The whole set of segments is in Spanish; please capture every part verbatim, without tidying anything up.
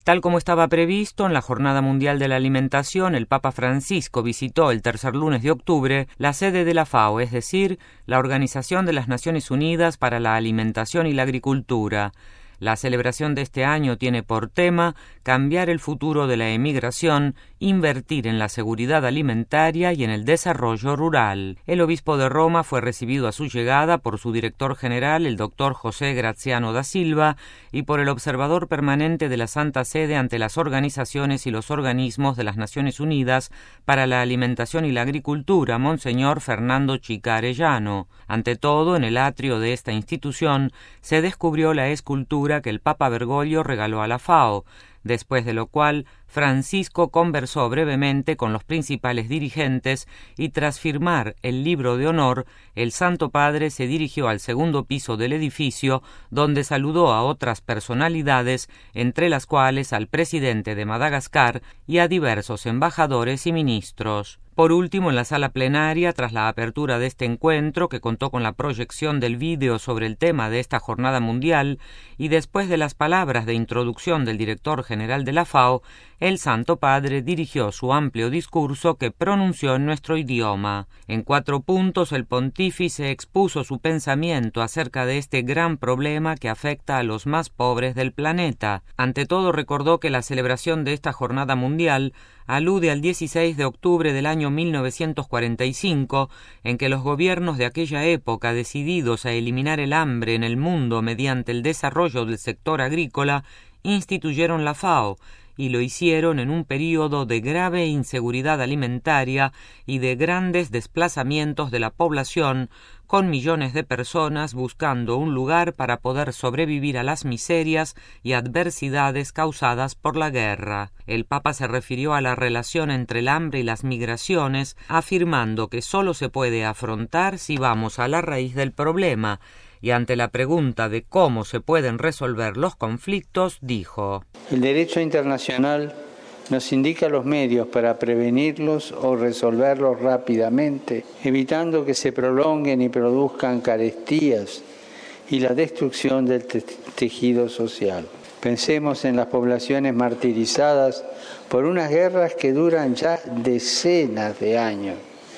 Tal como estaba previsto, en la Jornada Mundial de la Alimentación, el Papa Francisco visitó el tercer lunes de octubre la sede de la FAO, es decir, la Organización de las Naciones Unidas para la Alimentación y la Agricultura. La celebración de este año tiene por tema cambiar el futuro de la emigración, invertir en la seguridad alimentaria y en el desarrollo rural. El obispo de Roma fue recibido a su llegada por su director general, el doctor José Graziano da Silva, y por el observador permanente de la Santa Sede ante las organizaciones y los organismos de las Naciones Unidas para la Alimentación y la Agricultura, Monseñor Fernando Chica Arellano. Ante todo, en el atrio de esta institución se descubrió la escultura que el Papa Bergoglio regaló a la FAO, después de lo cual Francisco conversó brevemente con los principales dirigentes y tras firmar el libro de honor, el Santo Padre se dirigió al segundo piso del edificio, donde saludó a otras personalidades, entre las cuales al presidente de Madagascar y a diversos embajadores y ministros. Por último, en la sala plenaria, tras la apertura de este encuentro, que contó con la proyección del vídeo sobre el tema de esta jornada mundial, y después de las palabras de introducción del director general de la FAO, el Santo Padre dirigió su amplio discurso que pronunció en nuestro idioma. En cuatro puntos, el pontífice expuso su pensamiento acerca de este gran problema que afecta a los más pobres del planeta. Ante todo, recordó que la celebración de esta jornada mundial alude al dieciséis de octubre del año mil novecientos cuarenta y cinco, en que los gobiernos de aquella época, decididos a eliminar el hambre en el mundo mediante el desarrollo del sector agrícola, instituyeron la FAO, y lo hicieron en un período de grave inseguridad alimentaria y de grandes desplazamientos de la población, con millones de personas buscando un lugar para poder sobrevivir a las miserias y adversidades causadas por la guerra. El Papa se refirió a la relación entre el hambre y las migraciones, afirmando que solo se puede afrontar si vamos a la raíz del problema, y ante la pregunta de cómo se pueden resolver los conflictos, dijo: El derecho internacional nos indica los medios para prevenirlos o resolverlos rápidamente, evitando que se prolonguen y produzcan carestías y la destrucción del te- tejido social. Pensemos en las poblaciones martirizadas por unas guerras que duran ya decenas de años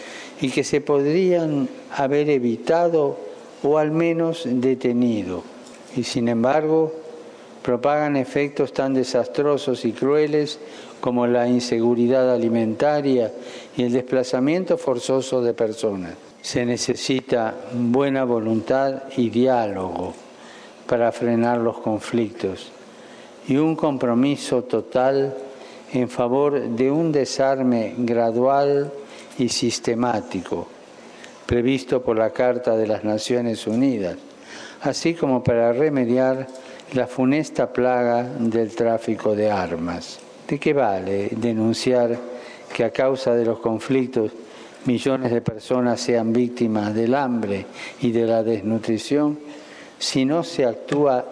y que se podrían haber evitado o al menos detenido, y sin embargo propagan efectos tan desastrosos y crueles como la inseguridad alimentaria y el desplazamiento forzoso de personas. Se necesita buena voluntad y diálogo para frenar los conflictos y un compromiso total en favor de un desarme gradual y sistemático, previsto por la Carta de las Naciones Unidas, así como para remediar la funesta plaga del tráfico de armas. ¿De qué vale denunciar que a causa de los conflictos millones de personas sean víctimas del hambre y de la desnutrición si no se actúa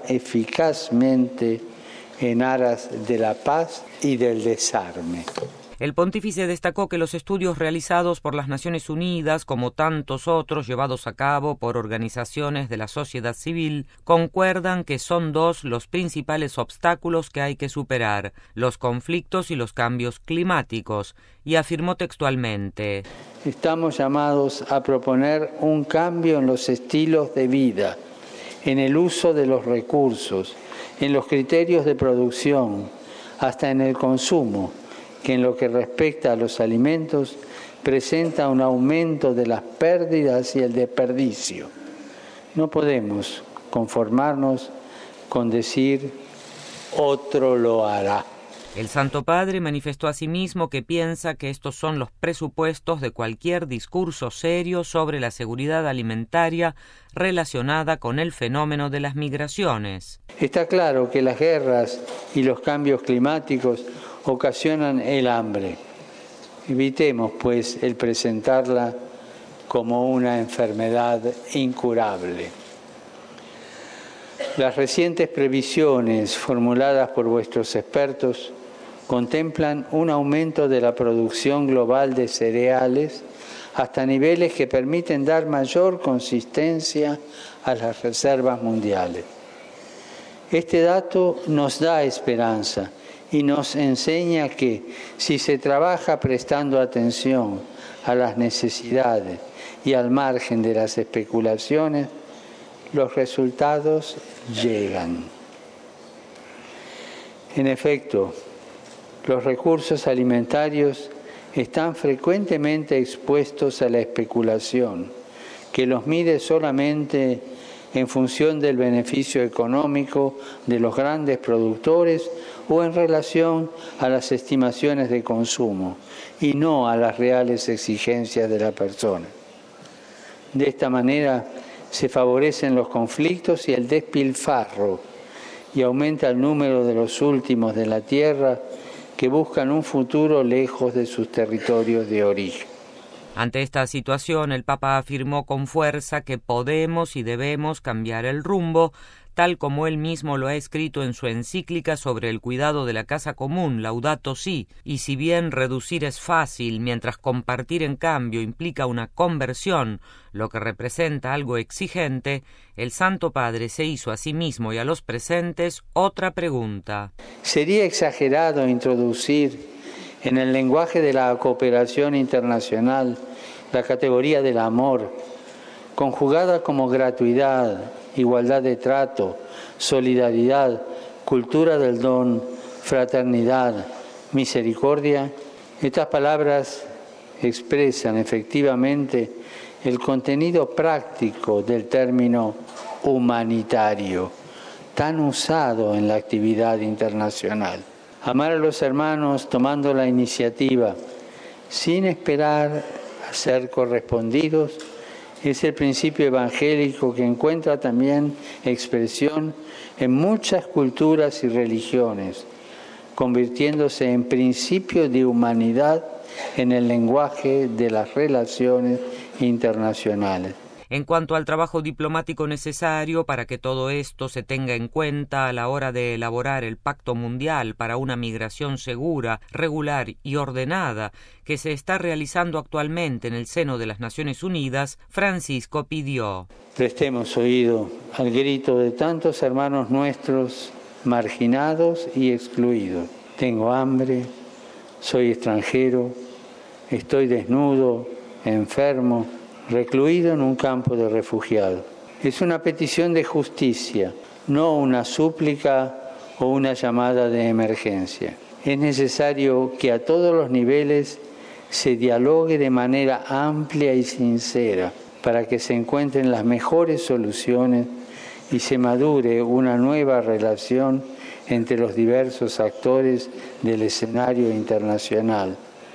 eficazmente en aras de la paz y del desarme? El pontífice destacó que los estudios realizados por las Naciones Unidas, como tantos otros llevados a cabo por organizaciones de la sociedad civil, concuerdan que son dos los principales obstáculos que hay que superar: los conflictos y los cambios climáticos, y afirmó textualmente: Estamos llamados a proponer un cambio en los estilos de vida, en el uso de los recursos, en los criterios de producción, hasta en el consumo, que en lo que respecta a los alimentos presenta un aumento de las pérdidas y el desperdicio. No podemos conformarnos con decir otro lo hará. El Santo Padre manifestó asimismo que piensa que estos son los presupuestos de cualquier discurso serio sobre la seguridad alimentaria relacionada con el fenómeno de las migraciones. Está claro que las guerras y los cambios climáticos ocasionan el hambre. Evitemos, pues, el presentarla como una enfermedad incurable. Las recientes previsiones formuladas por vuestros expertos contemplan un aumento de la producción global de cereales hasta niveles que permiten dar mayor consistencia a las reservas mundiales. Este dato nos da esperanza y nos enseña que si se trabaja prestando atención a las necesidades y al margen de las especulaciones, los resultados llegan. En efecto, los recursos alimentarios están frecuentemente expuestos a la especulación, que los mide solamente en función del beneficio económico de los grandes productores o en relación a las estimaciones de consumo y no a las reales exigencias de la persona. De esta manera se favorecen los conflictos y el despilfarro y aumenta el número de los últimos de la tierra que buscan un futuro lejos de sus territorios de origen. Ante esta situación, el Papa afirmó con fuerza que podemos y debemos cambiar el rumbo, tal como él mismo lo ha escrito en su encíclica sobre el cuidado de la casa común, Laudato Si, y si bien reducir es fácil, mientras compartir en cambio implica una conversión, lo que representa algo exigente, el Santo Padre se hizo a sí mismo y a los presentes otra pregunta. ¿Sería exagerado introducir en el lenguaje de la cooperación internacional la categoría del amor, conjugada como gratuidad, igualdad de trato, solidaridad, cultura del don, fraternidad, misericordia? Estas palabras expresan efectivamente el contenido práctico del término humanitario, tan usado en la actividad internacional. Amar a los hermanos tomando la iniciativa, sin esperar a ser correspondidos, es el principio evangélico que encuentra también expresión en muchas culturas y religiones, convirtiéndose en principio de humanidad en el lenguaje de las relaciones internacionales. En cuanto al trabajo diplomático necesario para que todo esto se tenga en cuenta a la hora de elaborar el Pacto Mundial para una migración segura, regular y ordenada que se está realizando actualmente en el seno de las Naciones Unidas, Francisco pidió: prestemos oído al grito de tantos hermanos nuestros marginados y excluidos. Tengo hambre, soy extranjero, estoy desnudo, enfermo, recluido en un campo de refugiados. Es una petición de justicia, no una súplica o una llamada de emergencia. Es necesario que a todos los niveles se dialogue de manera amplia y sincera para que se encuentren las mejores soluciones y se madure una nueva relación entre los diversos actores del escenario internacional,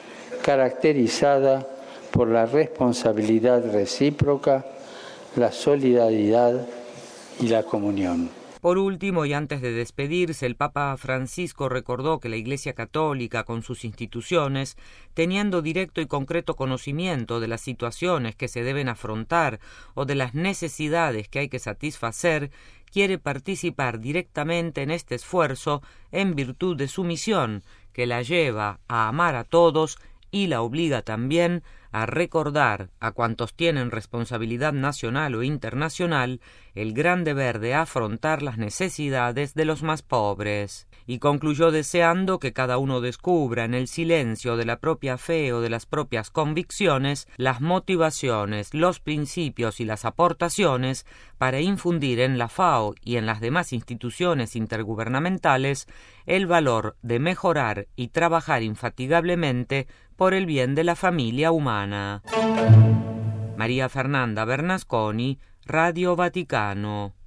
caracterizada por la responsabilidad recíproca, la solidaridad y la comunión. Por último, y antes de despedirse, el Papa Francisco recordó que la Iglesia Católica, con sus instituciones, teniendo directo y concreto conocimiento de las situaciones que se deben afrontar o de las necesidades que hay que satisfacer, quiere participar directamente en este esfuerzo en virtud de su misión, que la lleva a amar a todos y la obliga también a recordar a cuantos tienen responsabilidad nacional o internacional el gran deber de afrontar las necesidades de los más pobres. Y concluyó deseando que cada uno descubra en el silencio de la propia fe o de las propias convicciones las motivaciones, los principios y las aportaciones para infundir en la FAO y en las demás instituciones intergubernamentales el valor de mejorar y trabajar infatigablemente por el bien de la familia humana. María Fernanda Bernasconi, Radio Vaticano.